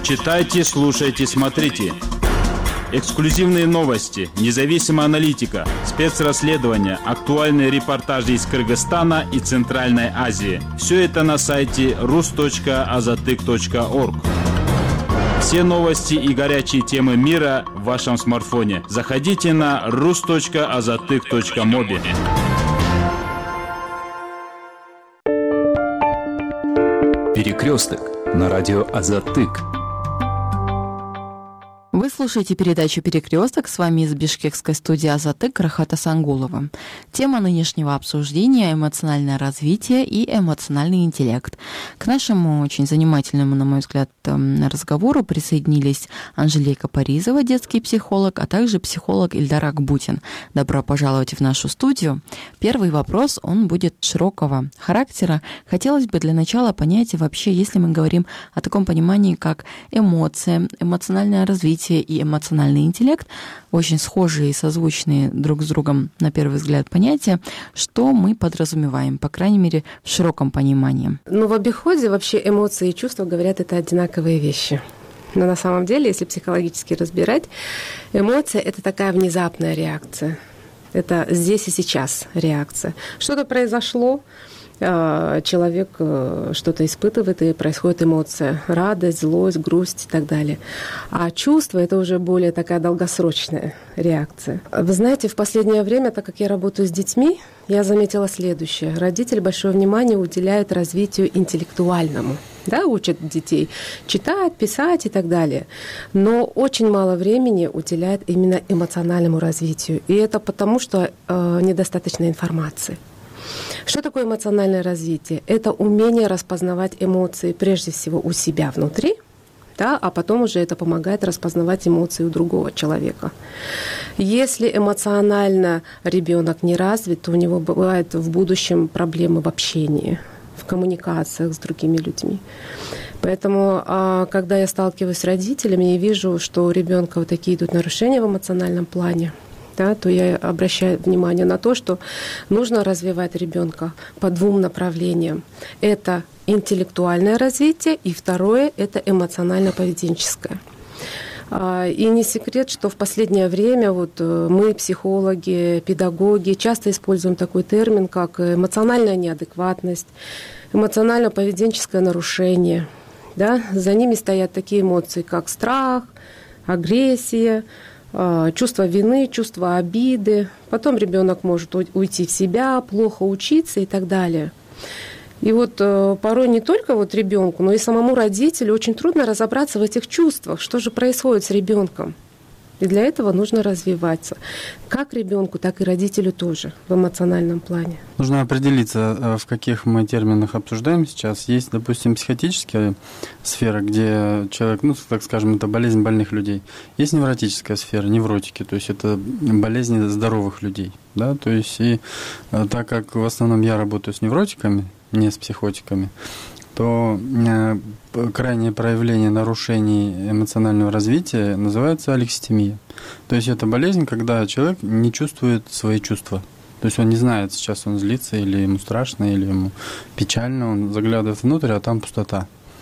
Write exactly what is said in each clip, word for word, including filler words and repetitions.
Читайте, слушайте, смотрите. Эксклюзивные новости, независимая аналитика, спецрасследования, актуальные репортажи из Кыргызстана и Центральной Азии. Все это на сайте рус точка азатык точка орг. Все новости и горячие темы мира в вашем смартфоне. Заходите на рус точка азатык точка моби. Перекресток на радио Азатык. Вы слушаете передачу «Перекресток». С вами из бишкекской студии «Азатык» Рахат Асангулова. Тема нынешнего обсуждения – эмоциональное развитие и эмоциональный интеллект. К нашему очень занимательному, на мой взгляд, разговору присоединились Анжелика Паризова, детский психолог, а также психолог Ильдар Акбутин. Добро пожаловать в нашу студию. Первый вопрос, он будет широкого характера. Хотелось бы для начала понять вообще, если мы говорим о таком понимании, как эмоция, эмоциональное развитие и эмоциональный интеллект, очень схожие и созвучные друг с другом, на первый взгляд, понятия, что мы подразумеваем, по крайней мере, в широком понимании. Ну, в обиходе вообще эмоции и чувства, говорят, это одинаковые вещи. Но на самом деле, если психологически разбирать, эмоция – это такая внезапная реакция. Это здесь и сейчас реакция. Что-то произошло, человек что-то испытывает, и происходит эмоция. Радость, злость, грусть и так далее. А чувство – это уже более такая долгосрочная реакция. Вы знаете, в последнее время, так как я работаю с детьми, я заметила следующее. Родители большое внимание уделяют развитию интеллектуальному. Да, учат детей читать, писать и так далее. Но очень мало времени уделяют именно эмоциональному развитию. И это потому, что э, недостаточно информации. Что такое эмоциональное развитие? Это умение распознавать эмоции прежде всего у себя внутри, да, а потом уже это помогает распознавать эмоции у другого человека. Если эмоционально ребенок не развит, то у него бывают в будущем проблемы в общении, в коммуникациях с другими людьми. Поэтому, когда я сталкиваюсь с родителями и вижу, что у ребенка вот такие идут нарушения в эмоциональном плане, да, то я обращаю внимание на то, что нужно развивать ребенка по двум направлениям. Это интеллектуальное развитие, и второе – это эмоционально-поведенческое. И не секрет, что в последнее время вот мы, психологи, педагоги, часто используем такой термин, как эмоциональная неадекватность, эмоционально-поведенческое нарушение. Да? За ними стоят такие эмоции, как страх, агрессия, чувство вины, чувство обиды. Потом ребенок может уйти в себя, плохо учиться и так далее. И вот порой не только вот ребенку, но и самому родителю очень трудно разобраться в этих чувствах, что же происходит с ребенком. И для этого нужно развиваться. Как ребенку, так и родителю тоже в эмоциональном плане. Нужно определиться, в каких мы терминах обсуждаем сейчас. Есть, допустим, психиатрическая сфера, где человек, ну, так скажем, это болезнь больных людей. Есть невротическая сфера, невротики, то есть это болезни здоровых людей. Да? То есть и так как в основном я работаю с невротиками, не с психотиками, то крайнее проявление нарушений эмоционального развития называется алекситимия. То есть это болезнь, когда человек не чувствует свои чувства. То есть он не знает, сейчас он злится, или ему страшно, или ему печально, он заглядывает внутрь, а там пустота.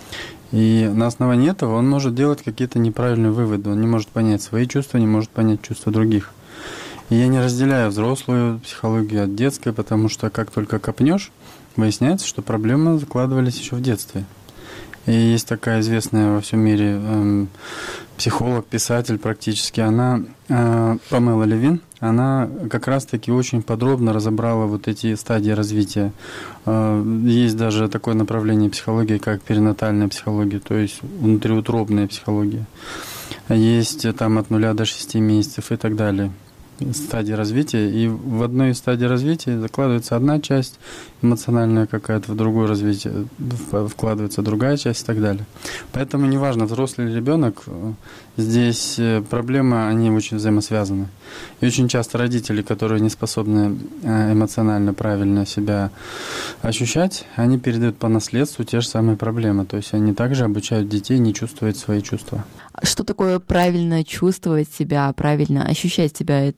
И на основании этого он может делать какие-то неправильные выводы, он не может понять свои чувства, не может понять чувства других. И я не разделяю взрослую психологию от детской, потому что как только копнешь, выясняется, что проблемы закладывались еще в детстве. И есть такая известная во всем мире э, психолог, писатель практически, она, э, Памела Левин, она как раз-таки очень подробно разобрала вот эти стадии развития. Э, есть даже такое направление психологии, как перинатальная психология, то есть внутриутробная психология. Есть там от нуля до шести месяцев и так далее. Стадии развития, и в одной из стадий развития закладывается одна часть эмоциональная какая-то, в другое развитие вкладывается другая часть и так далее. Поэтому неважно, взрослый или ребенок, здесь проблемы, они очень взаимосвязаны. И очень часто родители, которые не способны эмоционально правильно себя ощущать, они передают по наследству те же самые проблемы. То есть они также обучают детей не чувствовать свои чувства. Что такое правильно чувствовать себя, правильно ощущать себя? Это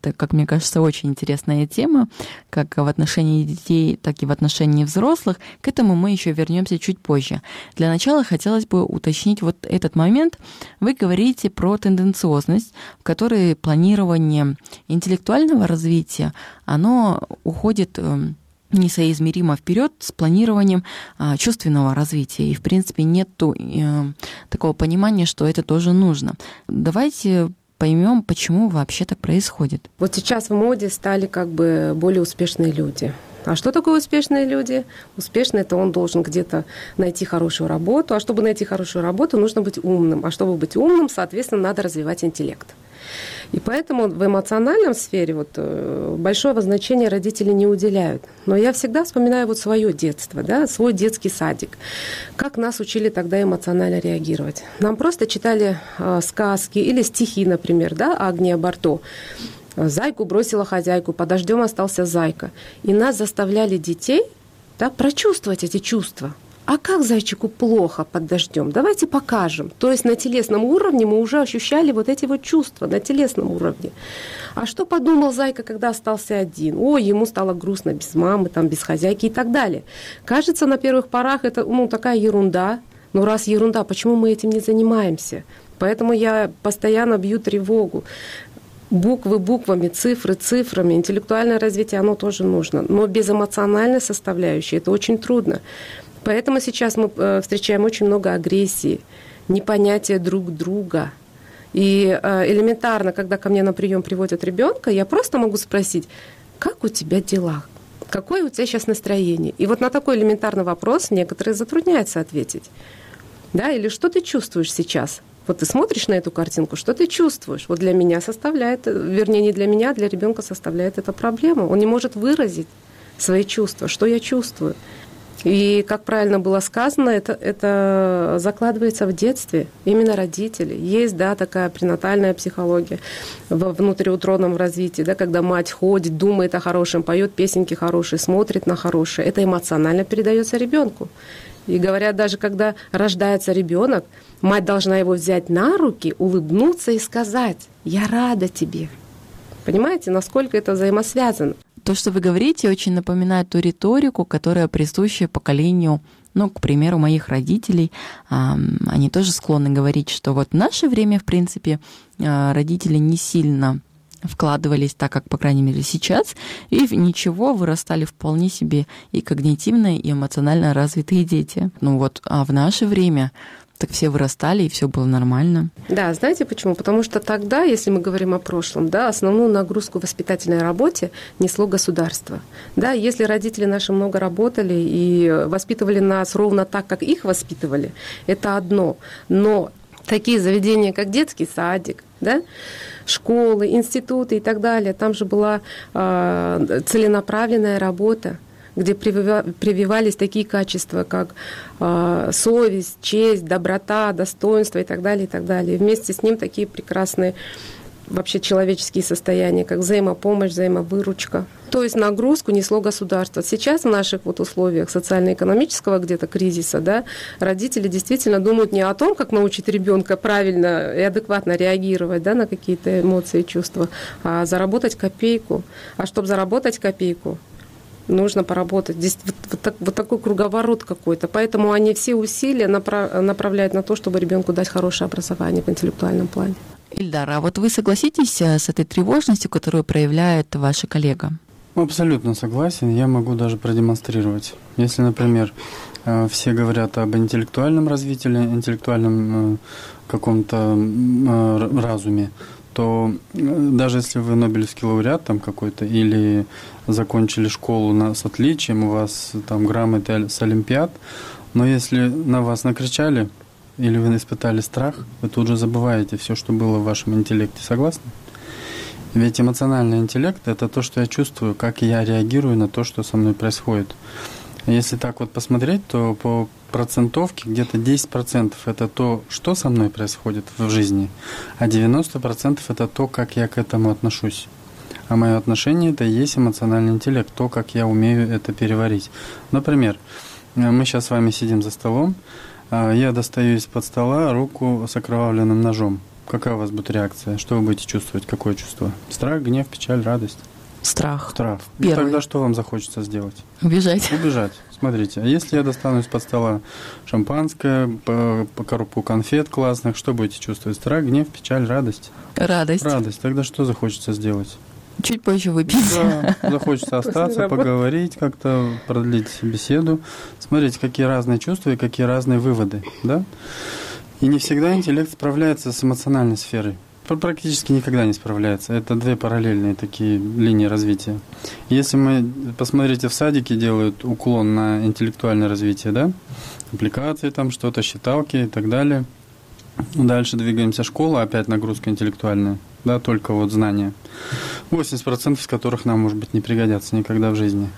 Это, как мне кажется, очень интересная тема, как в отношении детей, так и в отношении взрослых. К этому мы еще вернемся чуть позже. Для начала хотелось бы уточнить вот этот момент. Вы говорите про тенденциозность, в которой планирование интеллектуального развития, оно уходит несоизмеримо вперед с планированием а, чувственного развития. И, в принципе, нет э, такого понимания, что это тоже нужно. Давайте поймем, почему вообще так происходит. Вот сейчас в моде стали как бы более успешные люди. А что такое успешные люди? Успешный – это он должен где-то найти хорошую работу. А чтобы найти хорошую работу, нужно быть умным. А чтобы быть умным, соответственно, надо развивать интеллект. И поэтому в эмоциональном сфере вот, большого значения родители не уделяют. Но я всегда вспоминаю вот свое детство, да, свой детский садик. Как нас учили тогда эмоционально реагировать. Нам просто читали э, сказки или стихи, например, да, Агния Барто. «Зайку бросила хозяйку, под дождем остался зайка». И нас заставляли детей, да, прочувствовать эти чувства. А как зайчику плохо под дождем? Давайте покажем. То есть на телесном уровне мы уже ощущали вот эти вот чувства, на телесном уровне. А что подумал зайка, когда остался один? Ой, ему стало грустно без мамы, там, без хозяйки и так далее. Кажется, на первых порах это ну, такая ерунда. Но раз ерунда, почему мы этим не занимаемся? Поэтому я постоянно бью тревогу. Буквы буквами, цифры цифрами, интеллектуальное развитие, оно тоже нужно. Но без эмоциональной составляющей это очень трудно. Поэтому сейчас мы встречаем очень много агрессии, непонятия друг друга. И элементарно, когда ко мне на прием приводят ребенка, я просто могу спросить, как у тебя дела? Какое у тебя сейчас настроение? И вот на такой элементарный вопрос некоторые затрудняются ответить. Да? Или что ты чувствуешь сейчас? Вот ты смотришь на эту картинку, что ты чувствуешь? Вот для меня составляет, вернее, не для меня, а для ребенка составляет это проблему. Он не может выразить свои чувства, что я чувствую. И, как правильно было сказано, это, это закладывается в детстве, именно родители. Есть, да, такая пренатальная психология во внутриутробном развитии, да, когда мать ходит, думает о хорошем, поет песенки хорошие, смотрит на хорошее. Это эмоционально передается ребенку. И говорят, даже когда рождается ребенок, мать должна его взять на руки, улыбнуться и сказать: «Я рада тебе». Понимаете, насколько это взаимосвязано? То, что вы говорите, очень напоминает ту риторику, которая присуща поколению, ну, к примеру, моих родителей. Они тоже склонны говорить, что вот в наше время, в принципе, родители не сильно вкладывались так, как, по крайней мере, сейчас, и ничего, вырастали вполне себе и когнитивно, и эмоционально развитые дети. Ну вот, а в наше время так все вырастали, и все было нормально. Да, знаете почему? Потому что тогда, если мы говорим о прошлом, да, основную нагрузку в воспитательной работе несло государство. Да, если родители наши много работали и воспитывали нас ровно так, как их воспитывали, это одно. Но такие заведения, как детский садик, да, школы, институты и так далее, там же была э, целенаправленная работа, где прививались такие качества, как э, совесть, честь, доброта, достоинство и так далее, и так далее. И вместе с ним такие прекрасные вообще человеческие состояния, как взаимопомощь, взаимовыручка. То есть нагрузку несло государство. Сейчас в наших вот условиях социально-экономического где-то кризиса, да, родители действительно думают не о том, как научить ребенка правильно и адекватно реагировать, да, на какие-то эмоции и чувства, а заработать копейку. А чтобы заработать копейку, нужно поработать. Здесь вот, вот, так, вот такой круговорот какой-то. Поэтому они все усилия направ, направляют на то, чтобы ребенку дать хорошее образование в интеллектуальном плане. Ильдар, а вот вы согласитесь с этой тревожностью, которую проявляет ваша коллега? Абсолютно согласен. Я могу даже продемонстрировать. Если, например, все говорят об интеллектуальном развитии, интеллектуальном каком-то разуме, то даже если вы нобелевский лауреат там какой-то или закончили школу на, с отличием, у вас там грамоты с олимпиад, но если на вас накричали или вы испытали страх, вы тут же забываете все, что было в вашем интеллекте. Согласны? Ведь эмоциональный интеллект – это то, что я чувствую, как я реагирую на то, что со мной происходит. Если так вот посмотреть, то по процентовке где-то десять процентов это то, что со мной происходит в жизни, а девяносто процентов это то, как я к этому отношусь. А мое отношение – это и есть эмоциональный интеллект, то, как я умею это переварить. Например, мы сейчас с вами сидим за столом, я достаю из-под стола руку с окровавленным ножом. какая у вас будет реакция? Что вы будете чувствовать? Какое чувство? Страх, гнев, печаль, радость? Страх. Страх. Первый. Ну, тогда что вам захочется сделать? Убежать. Убежать. Смотрите, а если я достану из-под стола шампанское, по, по коробку конфет классных, что будете чувствовать? Страх, гнев, печаль, радость? Радость. Радость. Тогда что захочется сделать? Чуть позже выпить. Да, захочется остаться, поговорить, как-то продлить беседу. Смотрите, какие разные чувства и какие разные выводы, да? И не всегда интеллект справляется с эмоциональной сферой. Практически никогда не справляется. Это две параллельные такие линии развития. Если мы, посмотрите, в садике делают уклон на интеллектуальное развитие, да? Аппликации там что-то, считалки и так далее. Дальше двигаемся в школу, опять нагрузка интеллектуальная, да, только вот знания. восемьдесят процентов из которых нам, может быть, не пригодятся никогда в жизни.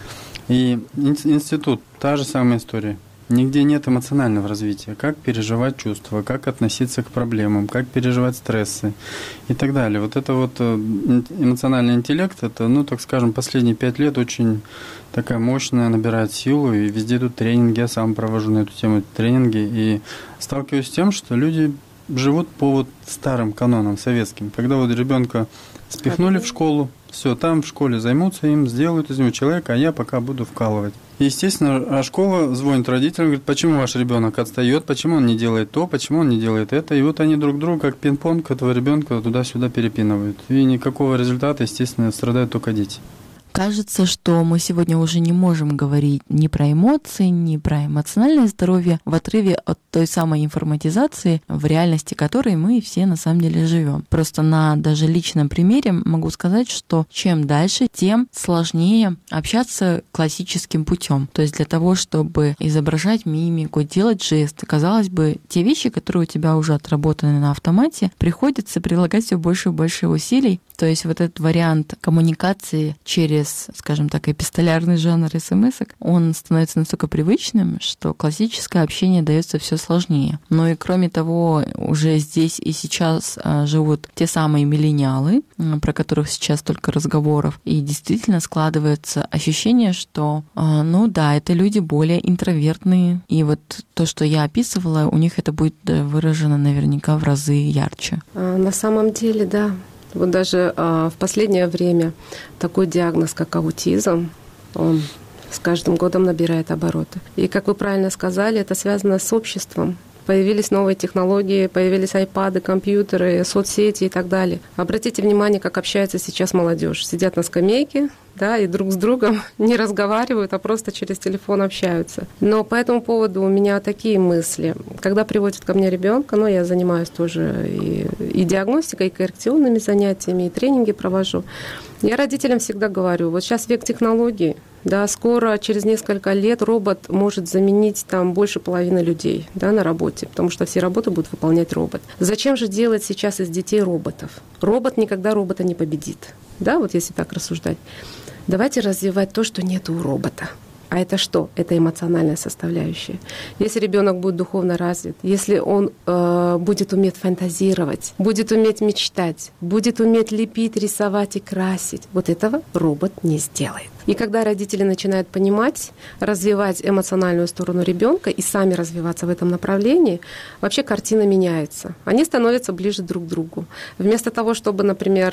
И институт, та же самая история. Нигде нет эмоционального развития. Как переживать чувства, как относиться к проблемам, как переживать стрессы и так далее. Вот это вот эмоциональный интеллект, это, ну, так скажем, последние пять лет очень такая мощная, набирает силу, и везде идут тренинги, я сам провожу на эту тему тренинги, и сталкиваюсь с тем, что люди живут по вот старым канонам советским. Когда вот ребенка спихнули в школу, все, там в школе займутся им, сделают из него человека, а я пока буду вкалывать. И, естественно, а школа звонит родителям, говорит, почему ваш ребенок отстает, почему он не делает то, почему он не делает это. И вот они друг друга, как пинг-понг, этого ребенка туда-сюда перепинывают. И никакого результата, естественно, страдают только дети. Кажется, что мы сегодня уже не можем говорить ни про эмоции, ни про эмоциональное здоровье в отрыве от той самой информатизации, в реальности которой мы все на самом деле живем. Просто на даже личном примере могу сказать, что чем дальше, тем сложнее общаться классическим путем. То есть для того, чтобы изображать мимику, делать жесты, казалось бы, те вещи, которые у тебя уже отработаны на автомате, приходится прилагать все больше и больше усилий. То есть вот этот вариант коммуникации через, скажем так, эпистолярный жанр смс-ок, он становится настолько привычным, что классическое общение дается все сложнее. Но и кроме того, уже здесь и сейчас живут те самые миллениалы, про которых сейчас столько разговоров, и действительно складывается ощущение, что, ну да, это люди более интровертные, и вот то, что я описывала, у них это будет выражено наверняка в разы ярче. На самом деле, да. Вот даже а, в последнее время такой диагноз, как аутизм, он с каждым годом набирает обороты. И, как вы правильно сказали, это связано с обществом. Появились новые технологии, появились айпады, компьютеры, соцсети и так далее. Обратите внимание, как общается сейчас молодежь. Сидят на скамейке, да, и друг с другом не разговаривают, а просто через телефон общаются. Но по этому поводу у меня такие мысли. Когда приводят ко мне ребенка, ну, я занимаюсь тоже и, и диагностикой, и коррекционными занятиями, и тренинги провожу. Я родителям всегда говорю, вот сейчас век технологий, да, скоро, через несколько лет, робот может заменить там больше половины людей, да, на работе, потому что все работы будут выполнять робот. Зачем же делать сейчас из детей роботов? Робот никогда робота не победит, да, вот если так рассуждать. Давайте развивать то, что нет у робота. А это что? Это эмоциональная составляющая. Если ребенок будет духовно развит, если он э, будет уметь фантазировать, будет уметь мечтать, будет уметь лепить, рисовать и красить, вот этого робот не сделает. И когда родители начинают понимать, развивать эмоциональную сторону ребенка и сами развиваться в этом направлении, вообще картина меняется. Они становятся ближе друг к другу. Вместо того, чтобы, например,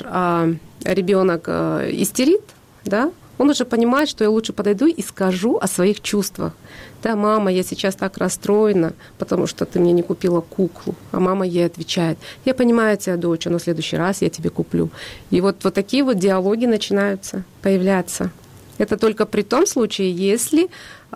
ребенок истерит, да, он уже понимает, что я лучше подойду и скажу о своих чувствах. Да, мама, я сейчас так расстроена, потому что ты мне не купила куклу. А мама ей отвечает, я понимаю тебя, дочь, но в следующий раз я тебе куплю. И вот, вот такие вот диалоги начинаются появляться. Это только при том случае, если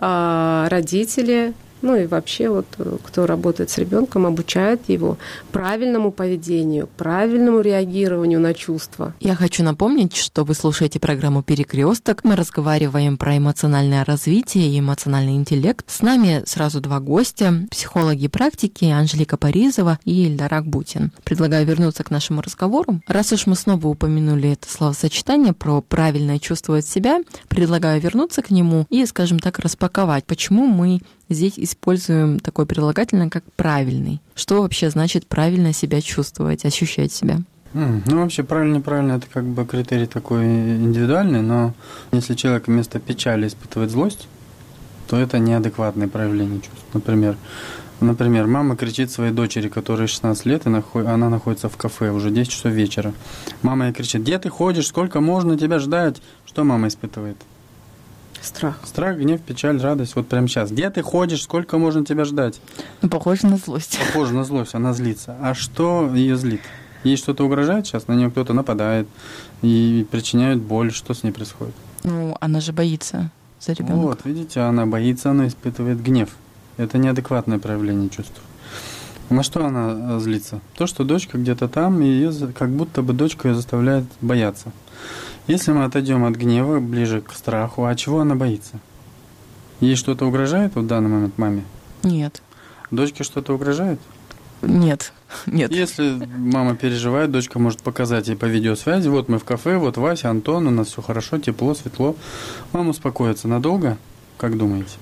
а, родители... Ну и вообще, вот, кто работает с ребенком, обучает его правильному поведению, правильному реагированию на чувства. Я хочу напомнить, что вы слушаете программу «Перекресток». Мы разговариваем про эмоциональное развитие и эмоциональный интеллект. С нами сразу два гостя, психологи практики Анжелика Паризова и Ильдар Акбутин. Предлагаю вернуться к нашему разговору. Раз уж мы снова упомянули это словосочетание про правильно чувствовать себя, предлагаю вернуться к нему и, скажем так, распаковать, почему мы здесь используем такое прилагательное, как «правильный». Что вообще значит правильно себя чувствовать, ощущать себя? Mm, ну, вообще, правильно-неправильно, это как бы критерий такой индивидуальный, но если человек вместо печали испытывает злость, то это неадекватное проявление чувств. Например, Например, мама кричит своей дочери, которой шестнадцать лет, и она находится в кафе, уже десять часов вечера. Мама ей кричит: где ты ходишь, сколько можно тебя ждать? Что мама испытывает? Страх. Страх, гнев, печаль, радость. Вот прямо сейчас. Где ты ходишь, сколько можно тебя ждать? Ну, похоже на злость. Похоже на злость, она злится. А что ее злит? Ей что-то угрожает сейчас, на нее кто-то нападает и причиняет боль. Что с ней происходит? Ну, она же боится за ребенка. Вот, видите, она боится, она испытывает гнев. Это неадекватное проявление чувств. На что она злится? То, что дочка где-то там, и ее, как будто бы дочка ее заставляет бояться. Если мы отойдем от гнева ближе к страху, а чего она боится? Ей что-то угрожает в данный момент маме? Нет. Дочке что-то угрожает? Нет. Нет. Если мама переживает, дочка может показать ей по видеосвязи: вот мы в кафе, вот Вася, Антон, у нас все хорошо, тепло, светло. Мама успокоится надолго? Как думаете?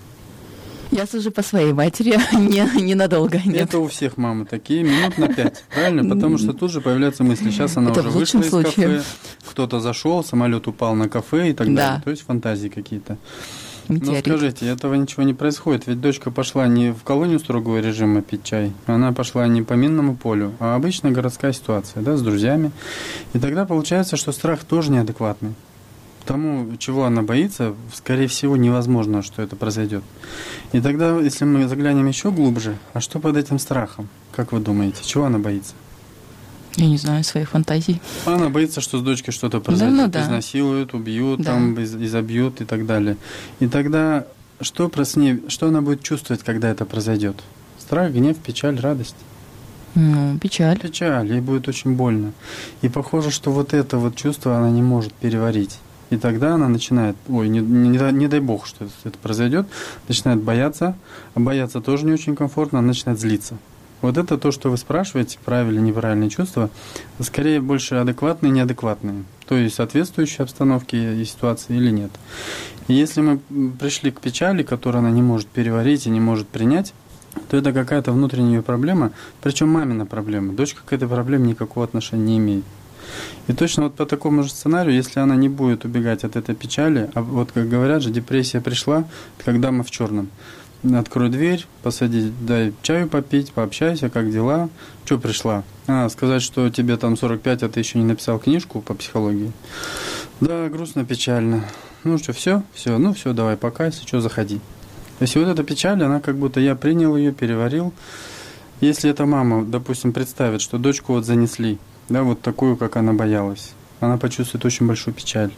Я сужу по своей матери, не, ненадолго. Нет. Это у всех мамы такие, минут на пять, правильно? Потому что тут же появляются мысли. Сейчас она Это уже в вышла лучшем из случае. кафе, кто-то зашел, самолет упал на кафе и так Да. далее. То есть фантазии какие-то. Метеорит. Ну скажите, этого ничего не происходит, ведь дочка пошла не в колонию строгого режима пить чай, она пошла не по минному полю, а обычная городская ситуация, да, с друзьями. И тогда получается, что страх тоже неадекватный. Тому, чего она боится, скорее всего, невозможно, что это произойдет. И тогда, если мы заглянем еще глубже, а что под этим страхом? Как вы думаете, чего она боится? Я не знаю своих фантазий. Она боится, что с дочкой что-то произойдет, ну да. изнасилуют, убьют, Да. там, из- изобьют и так далее. И тогда что, про с ней, что она будет чувствовать, когда это произойдет? Страх, гнев, печаль, радость? Ну, печаль. Печаль, ей будет очень больно. И похоже, что вот это вот чувство она не может переварить. И тогда она начинает, ой, не, не, дай- не дай бог, что это, это произойдет, начинает бояться, а бояться тоже не очень комфортно, она начинает злиться. Вот это то, что вы спрашиваете, правильные, неправильные чувства, скорее больше адекватные, неадекватные. То есть соответствующие обстановке и ситуации или нет. И если мы пришли к печали, которую она не может переварить и не может принять, то это какая-то внутренняя ее проблема, причем мамина проблема. Дочка к этой проблеме никакого отношения не имеет. И точно вот по такому же сценарию, если она не будет убегать от этой печали, а вот как говорят же, депрессия пришла, как дама в черном. Открой дверь, посади, дай чаю попить, пообщайся, как дела. Что пришла? А, сказать, что тебе там сорок пять, а ты еще не написал книжку по психологии. Да, грустно, печально. Ну что, все? Все, ну все, давай, пока, если что, заходи. То есть вот эта печаль, она как будто я принял ее, переварил. Если эта мама, допустим, представит, что дочку вот занесли, да, вот такую, как она боялась, она почувствует очень большую печаль.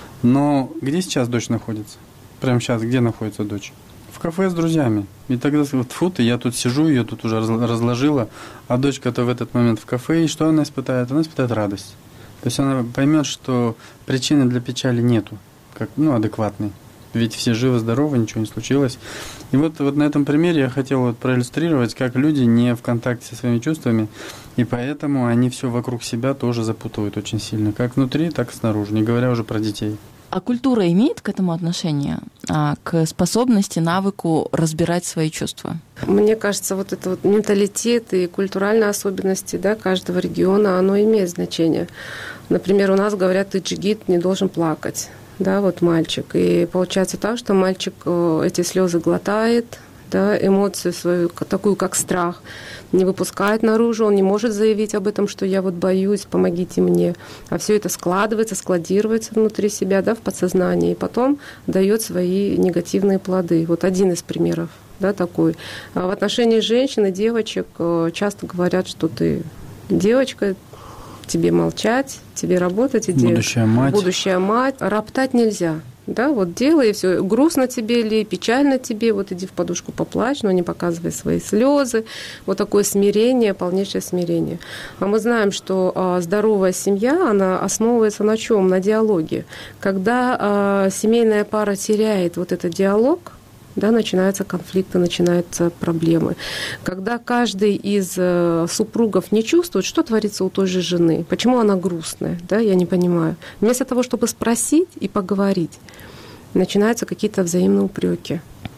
Но где сейчас дочь находится? Прямо сейчас, где находится дочь? В кафе с друзьями. И тогда вот фу ты, я тут сижу, ее тут уже разложила, а дочка-то в этот момент в кафе, и что она испытает? Она испытает радость. То есть она поймет, что причины для печали нету, как, ну, адекватной. Ведь все живы, здоровы, ничего не случилось. И вот, вот на этом примере я хотел вот проиллюстрировать, как люди не в контакте со своими чувствами, и поэтому они все вокруг себя тоже запутывают очень сильно, как внутри, так и снаружи, не говоря уже про детей. А культура имеет к этому отношение? А, к способности, навыку разбирать свои чувства? Мне кажется, вот это вот менталитет и культуральные особенности, да, каждого региона, оно имеет значение. Например, у нас говорят, ты джигит, не должен плакать. Да, вот мальчик. И получается так, что мальчик эти слезы глотает, да, эмоцию свою, такую как страх, не выпускает наружу, он не может заявить об этом, что я вот боюсь, помогите мне. А все это складывается, складируется внутри себя, да, в подсознании, и потом дает свои негативные плоды. Вот один из примеров, да, такой. А в отношении женщин и девочек часто говорят, что ты девочка, тебе молчать, тебе работать, иди. Будущая мать. Будущая мать. Роптать нельзя. Да, вот делай, и все. Грустно тебе или печально тебе, вот иди в подушку поплачь, но не показывай свои слезы. Вот такое смирение, полнейшее смирение. А мы знаем, что а, здоровая семья, она основывается на чем? На диалоге. Когда а, семейная пара теряет вот этот диалог, да, начинаются конфликты, начинаются проблемы. Когда каждый из супругов не чувствует, что творится у той же жены, почему она грустная, да, я не понимаю. Вместо того, чтобы спросить и поговорить, начинаются какие-то взаимные упреки.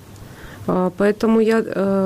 Поэтому я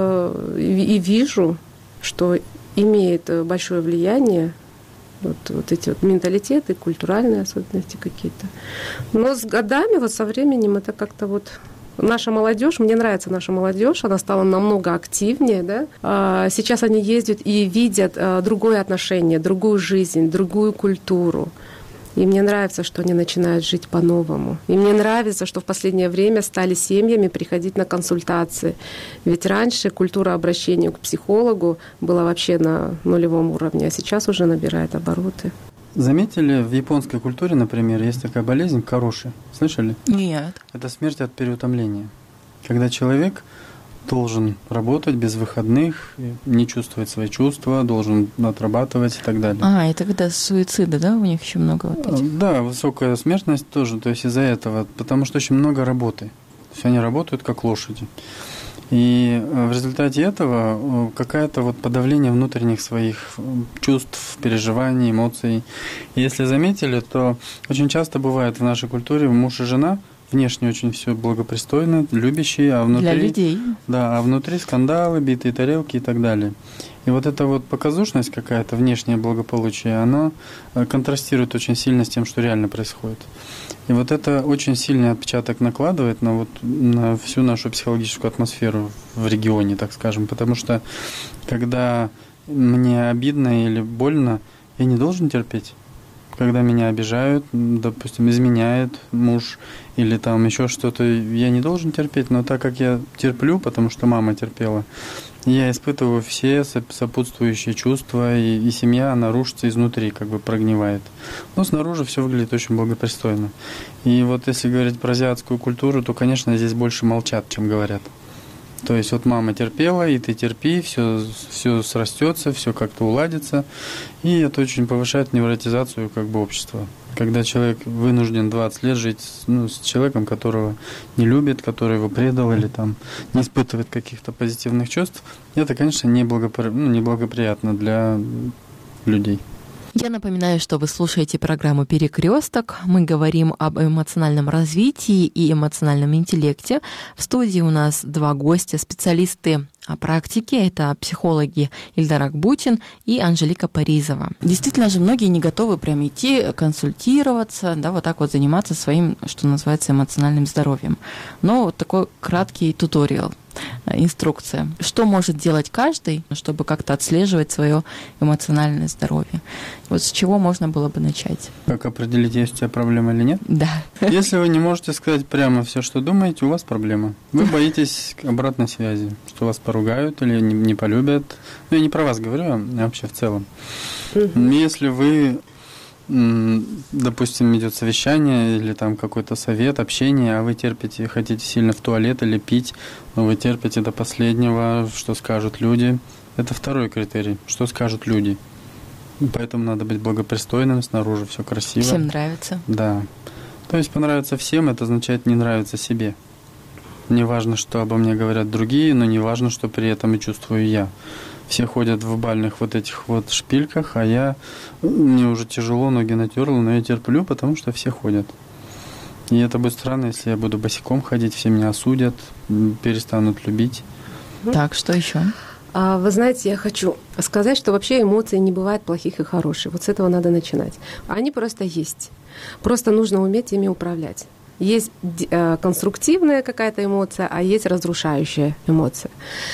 и вижу, что имеет большое влияние вот, вот эти вот менталитеты, культуральные особенности какие-то. Но с годами, вот со временем это как-то вот наша молодежь, мне нравится наша молодежь, она стала намного активнее, да. Сейчас они ездят и видят другое отношение, другую жизнь, другую культуру. И мне нравится, что они начинают жить по-новому. И мне нравится, что в последнее время стали семьями приходить на консультации. Ведь раньше культура обращения к психологу была вообще на нулевом уровне, а сейчас уже набирает обороты. Заметили, в японской культуре, например, есть такая болезнь кароши. Слышали? Нет. Это смерть от переутомления. Когда человек должен работать без выходных, не чувствовать свои чувства, должен отрабатывать и так далее. А, это когда суициды, да, у них еще много вот этих? Да, высокая смертность тоже, то есть из-за этого, потому что очень много работы. То есть они работают как лошади. И в результате этого какое-то вот подавление внутренних своих чувств, переживаний, эмоций. И если заметили, то очень часто бывает в нашей культуре муж и жена внешне очень все благопристойно, любящие, а внутри... Для людей. Да, а внутри скандалы, битые тарелки и так далее. И вот эта вот показушность какая-то, внешнее благополучие, оно контрастирует очень сильно с тем, что реально происходит. И вот это очень сильный отпечаток накладывает на, вот, на всю нашу психологическую атмосферу в регионе, так скажем. Потому что когда мне обидно или больно, я не должен терпеть. Когда меня обижают, допустим, изменяет муж или там еще что-то, я не должен терпеть. Но так как я терплю, потому что мама терпела, я испытываю все сопутствующие чувства, и, и семья, она рушится изнутри, как бы прогнивает. Но снаружи все выглядит очень благопристойно. И вот если говорить про азиатскую культуру, то, конечно, здесь больше молчат, чем говорят. То есть вот мама терпела, и ты терпи, все, все срастется, все как-то уладится. И это очень повышает невротизацию как бы общества. Когда человек вынужден двадцать лет жить ну, с человеком, которого не любит, который его предал или там не испытывает каких-то позитивных чувств, это, конечно, неблагопри... ну, неблагоприятно для людей. Я напоминаю, что вы слушаете программу «Перекресток». Мы говорим об эмоциональном развитии и эмоциональном интеллекте. В студии у нас два гостя, специалисты о практике. Это психологи Ильдар Акбутин и Анжелика Паризова. Действительно же, многие не готовы прям идти консультироваться, да, вот так вот заниматься своим, что называется, эмоциональным здоровьем. Но вот такой краткий туториал. Инструкция. Что может делать каждый, чтобы как-то отслеживать свое эмоциональное здоровье? Вот с чего можно было бы начать? Как определить, есть у тебя проблема или нет? Да. Если вы не можете сказать прямо все, что думаете, у вас проблема. Вы боитесь обратной связи, что вас поругают или не, не полюбят. Ну, я не про вас говорю, а вообще в целом. Если вы, допустим, идет совещание или там какой-то совет, общение, а вы терпите, хотите сильно в туалет или пить, но вы терпите до последнего, что скажут люди. Это второй критерий, что скажут люди. Поэтому надо быть благопристойным, снаружи все красиво. Всем нравится. Да. То есть понравится всем, это означает не нравится себе. Не важно, что обо мне говорят другие, но не важно, что при этом и чувствую я. Все ходят в бальных вот этих вот шпильках, а я, мне уже тяжело, ноги натерла, но я терплю, потому что все ходят. И это будет странно, если я буду босиком ходить, все меня осудят, перестанут любить. Так, что еще? Вы знаете, я хочу сказать, что вообще эмоций не бывает плохих и хороших. Вот с этого надо начинать. Они просто есть. Просто нужно уметь ими управлять. Есть конструктивная какая-то эмоция, а есть разрушающая эмоция.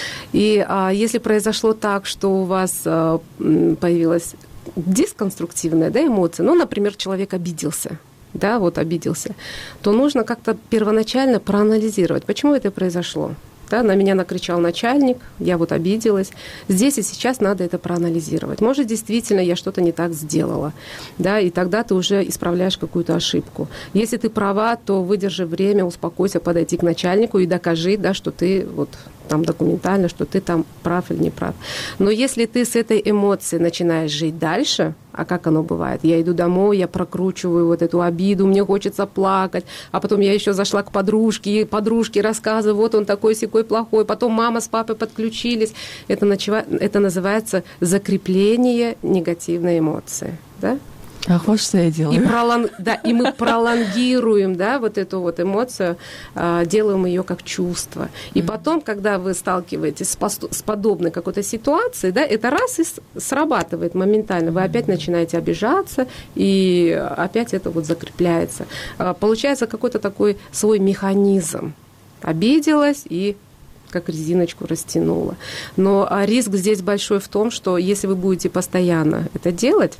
И если произошло так, что у вас появилась дисконструктивная, да, эмоция, ну, например, человек обиделся, да, вот обиделся, то нужно как-то первоначально проанализировать, почему это произошло. Да, на меня накричал начальник, я вот обиделась. Здесь и сейчас надо это проанализировать. Может, действительно, я что-то не так сделала, да, и тогда ты уже исправляешь какую-то ошибку. Если ты права, то выдержи время, успокойся, подойти к начальнику и докажи, да, что ты вот там документально, что ты там прав или не прав. Но если ты с этой эмоцией начинаешь жить дальше, а как оно бывает? Я иду домой, я прокручиваю вот эту обиду, мне хочется плакать, а потом я еще зашла к подружке, и подружке рассказываю, вот он такой-сякой плохой, потом мама с папой подключились. Это, начала... это называется закрепление негативной эмоции, да? А вот что я делаю. И, пролон... да, и мы пролонгируем, да, вот эту вот эмоцию, делаем ее как чувство. И потом, когда вы сталкиваетесь с, пост... с подобной какой-то ситуацией, да, это раз и срабатывает моментально. Вы опять начинаете обижаться, и опять это вот закрепляется. Получается какой-то такой свой механизм. обиделась и как резиночку растянула. Но риск здесь большой в том, что если вы будете постоянно это делать,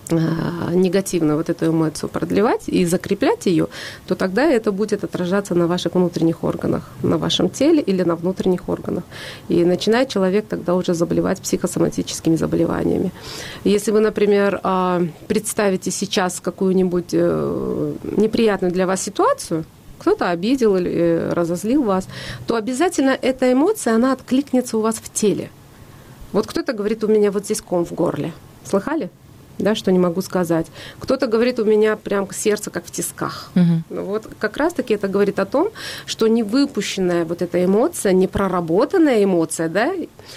негативно вот эту эмоцию продлевать и закреплять ее, то тогда это будет отражаться на ваших внутренних органах, на вашем теле или на внутренних органах. И начинает человек тогда уже заболевать психосоматическими заболеваниями. Если вы, например, представите сейчас какую-нибудь неприятную для вас ситуацию, кто-то обидел или разозлил вас, то обязательно эта эмоция, она откликнется у вас в теле. Вот кто-то говорит, у меня вот здесь ком в горле. Слыхали? Да, что не могу сказать. Кто-то говорит, у меня прям сердце как в тисках. Угу. Вот как раз-таки это говорит о том, что невыпущенная вот эта эмоция, непроработанная эмоция, да,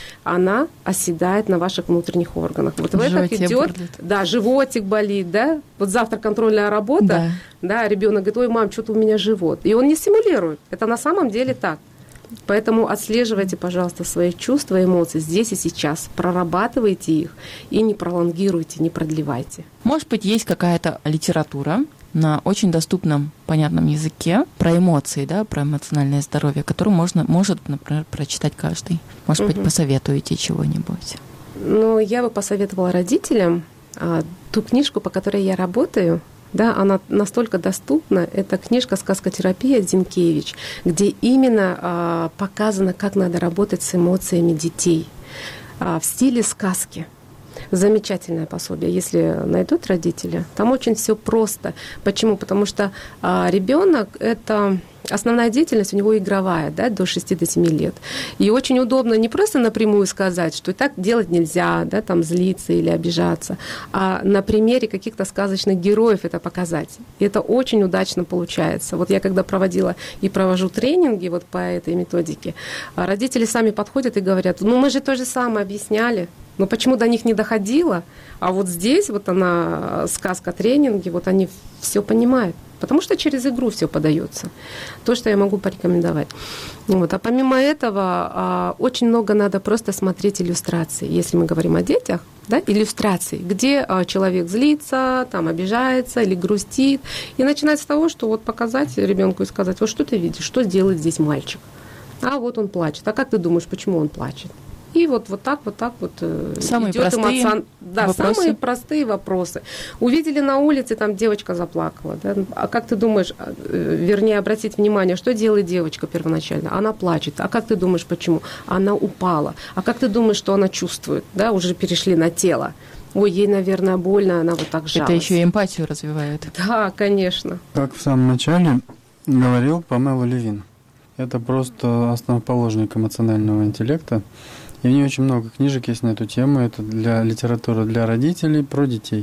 она оседает на ваших внутренних органах. Вот в этом идет, да, животик болит, да, вот завтра контрольная работа, да, да, ребенок говорит, ой, мам, что-то у меня живот. И он не симулирует. Это на самом деле так. Поэтому отслеживайте, пожалуйста, свои чувства, эмоции здесь и сейчас. Прорабатывайте их и не пролонгируйте, не продлевайте. Может быть, есть какая-то литература на очень доступном, понятном языке про эмоции, да, про эмоциональное здоровье, которую можно, может, например, прочитать каждый. Может угу. быть, посоветуете чего-нибудь? Ну, я бы посоветовала родителям а, ту книжку, по которой я работаю. Да, она настолько доступна. Это книжка «Сказкотерапия» Зинкевич, где именно а, показано, как надо работать с эмоциями детей а, в стиле сказки. Замечательное пособие, если найдут родители. Там очень все просто. Почему? Потому что а, ребенок это основная деятельность у него игровая, да, до шести до семи лет. И очень удобно не просто напрямую сказать, что и так делать нельзя, да, там злиться или обижаться, а на примере каких-то сказочных героев это показать. И это очень удачно получается. Вот я когда проводила и провожу тренинги вот по этой методике, родители сами подходят и говорят, ну мы же то же самое объясняли, но почему до них не доходило, а вот здесь вот она, сказка, тренинги, вот они все понимают. Потому что через игру все подается. То, что я могу порекомендовать. Вот. А помимо этого, очень много надо просто смотреть иллюстрации. Если мы говорим о детях, да, иллюстрации, где человек злится, там обижается или грустит. И начинать с того, что вот показать ребенку и сказать, вот что ты видишь, что делает здесь мальчик. А вот он плачет. А как ты думаешь, почему он плачет? И вот, вот так, вот так вот самые идет простые эмоцион... да, вопросы. Самые простые вопросы. Увидели на улице, там девочка заплакала. Да? А как ты думаешь, вернее, обратить внимание, что делает девочка первоначально? Она плачет. А как ты думаешь, почему? Она упала. А как ты думаешь, что она чувствует? Да, уже перешли на тело. Ой, ей, наверное, больно, она вот так жалась. Это еще и эмпатию развивает. Да, конечно. Как в самом начале говорил Памела Левин. Это просто основоположник эмоционального интеллекта. И у нее очень много книжек есть на эту тему. Это для литературы для родителей, про детей.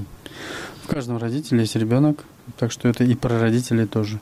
В каждом родителе есть ребенок, так что это и про родителей тоже.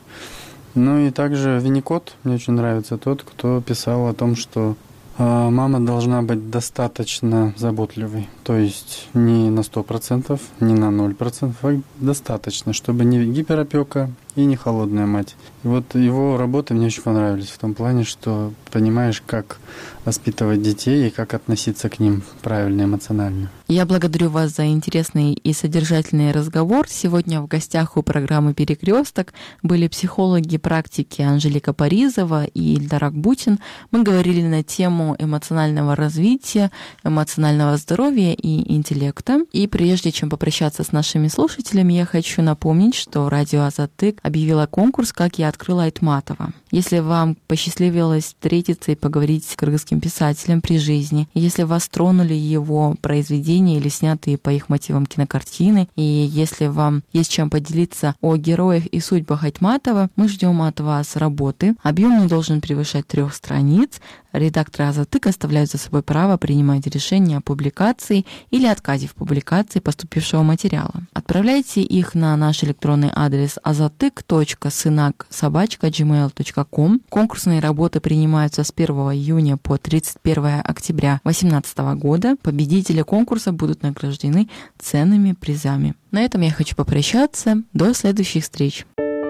Ну и также Винникот, мне очень нравится тот, кто писал о том, что э, мама должна быть достаточно заботливой. То есть не на сто процентов, не на ноль процентов, а достаточно, чтобы не гиперопека и не холодная мать. И вот его работы мне очень понравились в том плане, что понимаешь, как воспитывать детей и как относиться к ним правильно, эмоционально. Я благодарю вас за интересный и содержательный разговор. Сегодня в гостях у программы «Перекресток» были психологи практики Анжелика Паризова и Ильдар Акбутин. Мы говорили на тему эмоционального развития, эмоционального здоровья и интеллекта. И прежде чем попрощаться с нашими слушателями, я хочу напомнить, что радио «Азатык» объявила конкурс «Как я открыла Айтматова». Если вам посчастливилось встретиться и поговорить с кыргызским писателем при жизни, если вас тронули его произведения или снятые по их мотивам кинокартины, и если вам есть чем поделиться о героях и судьбах Айтматова, мы ждем от вас работы. Объем не должен превышать трех страниц. Редакторы «Азатык» оставляют за собой право принимать решения о публикации или отказе в публикации поступившего материала. Отправляйте их на наш электронный адрес азатык точка сынак собака джимейл точка ком. Конкурсные работы принимаются с первого июня по тридцать первое октября две тысячи восемнадцатого года. Победители конкурса будут награждены ценными призами. На этом я хочу попрощаться. До следующих встреч.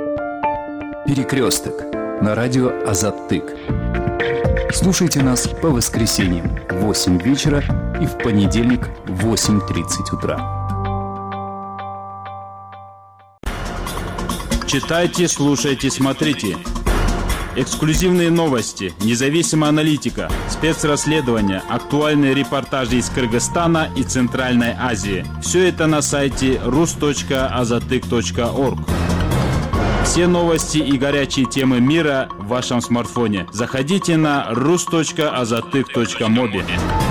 Перекресток на радио Азатык. Слушайте нас по воскресеньям в восемь вечера и в понедельник в восемь тридцать утра. Читайте, слушайте, смотрите. Эксклюзивные новости, независимая аналитика, спецрасследования, актуальные репортажи из Кыргызстана и Центральной Азии. Все это на сайте рус точка азатык точка орг. Все новости и горячие темы мира в вашем смартфоне. Заходите на рус точка азатык точка моби.